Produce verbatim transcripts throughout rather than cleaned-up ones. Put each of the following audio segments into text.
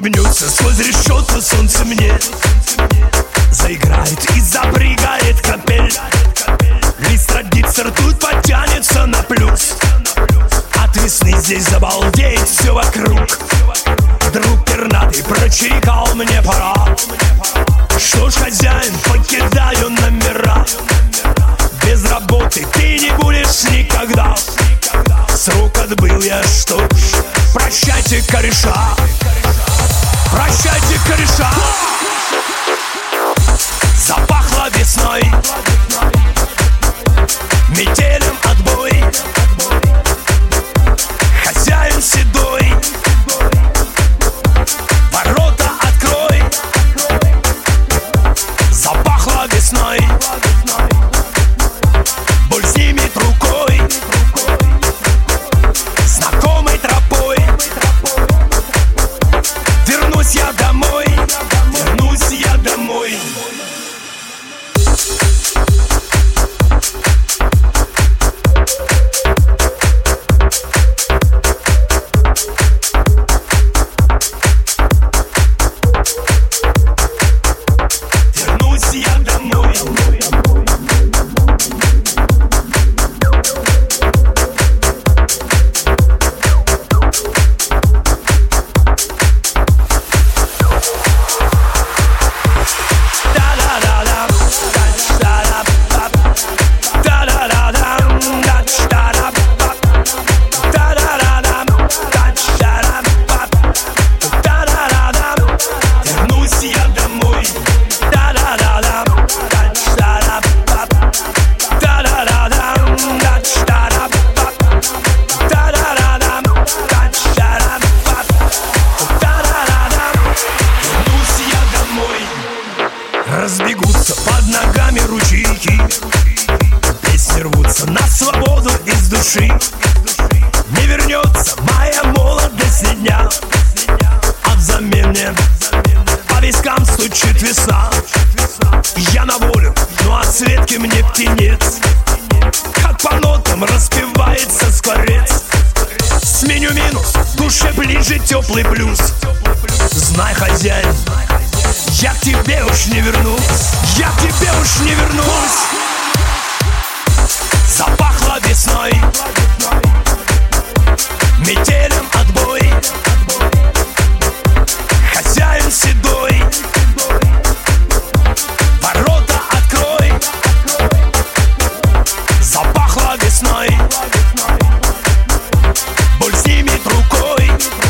Улыбнется сквозь решетку солнце мне, заиграет и запрягает капель. Лист родится, ртуть потянется на плюс. От весны здесь забалдеет все вокруг. Друг пернатый прочирикал, мне пора. Что ж, хозяин, покидаю номера. Без работы ты не будешь никогда. Срок отбыл я, что ж, прощайте, кореша. Прощайте, кореша. Запахло весной, метелем отбой. Хозяин седой, ворота открой. Запахло весной, боль снимет рукой. Знакомой тропой вернусь я домой. Вернусь я домой. Разбегутся под ногами ручейки, песни рвутся на свободу из души. Не вернется моя молодость ни дня, а взамен мне по вискам стучит весна. Я на волю, ну а Светке мне птенец, как по нотам распевается скворец. Сменю минус, душе ближе теплый плюс. Знай, хозяин, я к тебе уж не вернусь. Я к тебе уж не вернусь. Запахло весной, метелем отбой. Хозяин седой, ворота открой. Запахло весной, боль снимет рукой.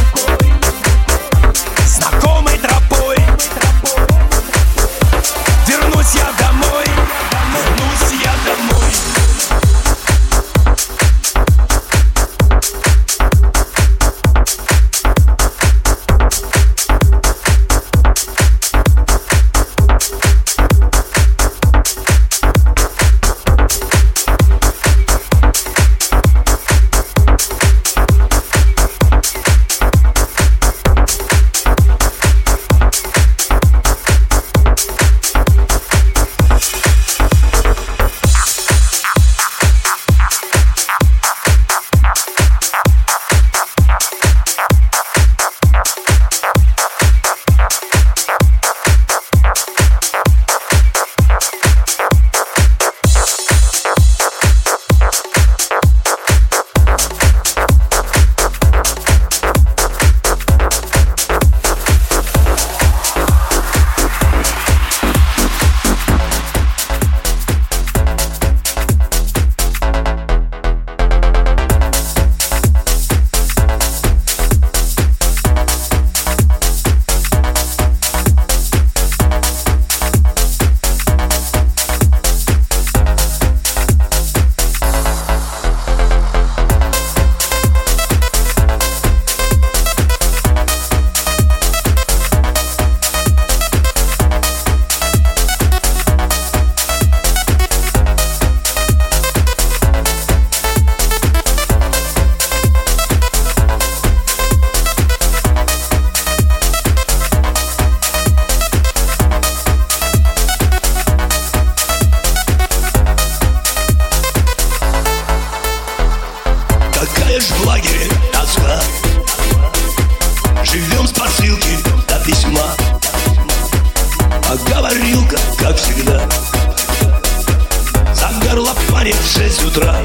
Знакомой тропой вернусь я домой. Вернусь я домой. А говорилка, как всегда, за горлопанит в шесть утра.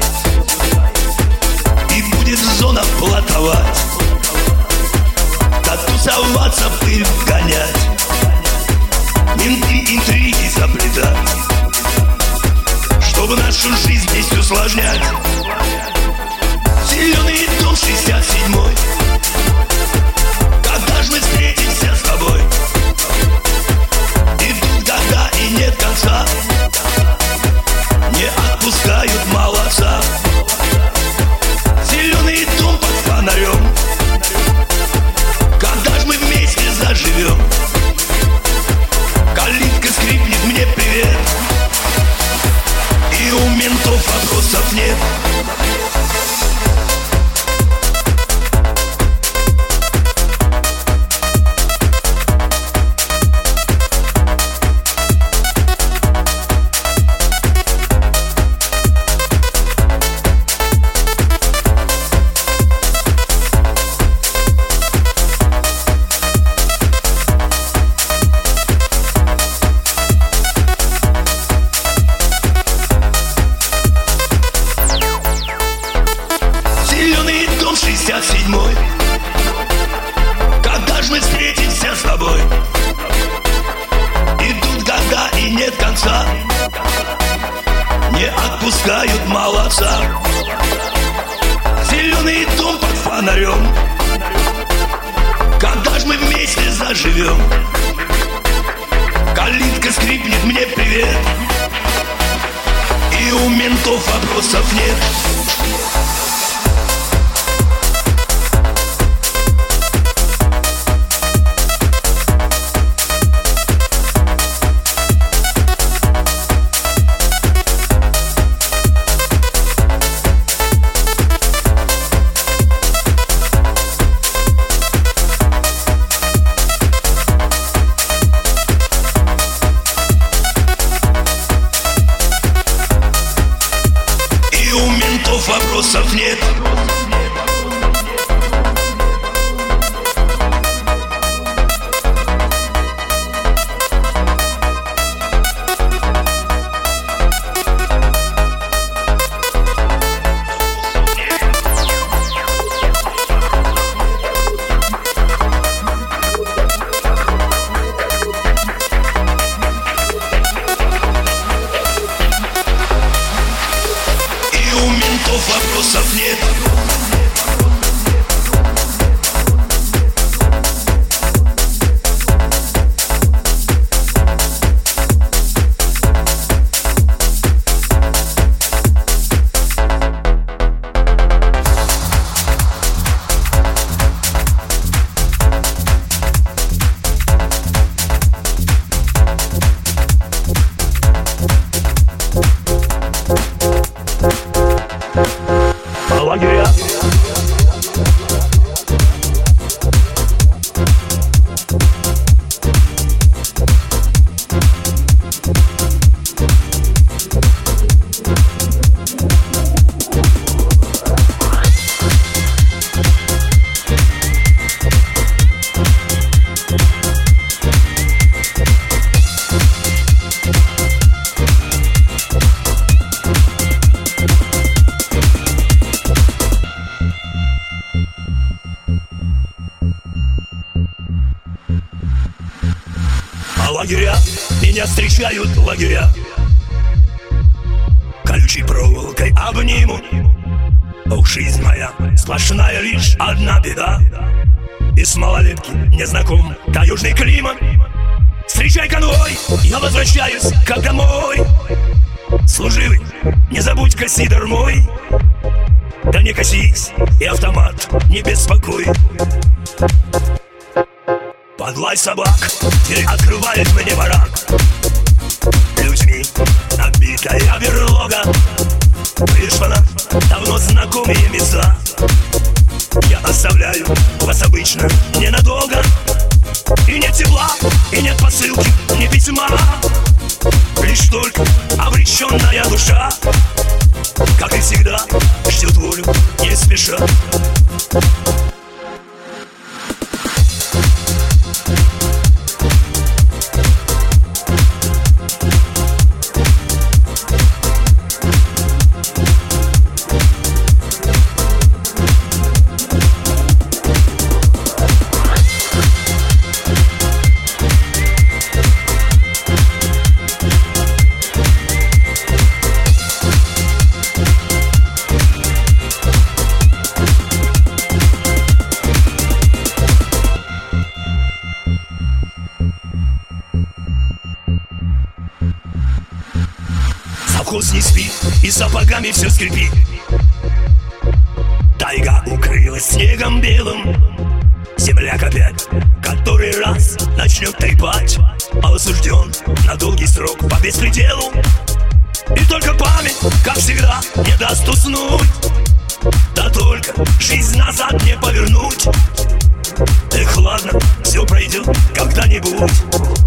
И будет зона плотовать, да тусоваться, пыль гонять, менты интриги заплетать, чтобы нашу жизнь здесь усложнять. Зеленый дом шестьдесят седьмой, когда ж мы встретимся с тобой? Идут года и нет конца, не отпускают молодца. Зеленый дом под фонарем, когда ж мы вместе заживем? Калитка скрипнет, мне привет, и у ментов вопросов нет. шестьдесят седьмой, когда ж мы встретимся с тобой? Идут года и нет конца, не отпускают молодца. Зеленый дом под фонарем, когда ж мы вместе заживем? Калитка скрипнет, мне привет, и у ментов вопросов нет. Вопросов нет. Вопросов нет. Лагеря. Лагеря, меня встречают лагеря, колючей проволокой обнимут. Ох, жизнь моя, сплошная лишь одна беда. Из малолетки не знаком таежный климат. Встречай конвой, я возвращаюсь как домой. Служивый, не забудь-ка сидор мой. Да не косись, и автомат не беспокой. Под лай собак дверь открывает мне барак. Людьми набитая берлога, пришла давно знакомые места. Я оставляю вас обычно ненадолго. И нет тепла, и нет посылки, ни письма. Лишь только обреченная душа, как и всегда, ждет волю не спеша. Совхоз не спит и сапогами все скрипит. Тайга укрылась снегом белым. Земляк опять который раз начнет трепать, а осужден на долгий срок по беспределу. И только память, как всегда, не даст уснуть. Да только жизнь назад не повернуть. Эх, ладно, все пройдет когда-нибудь.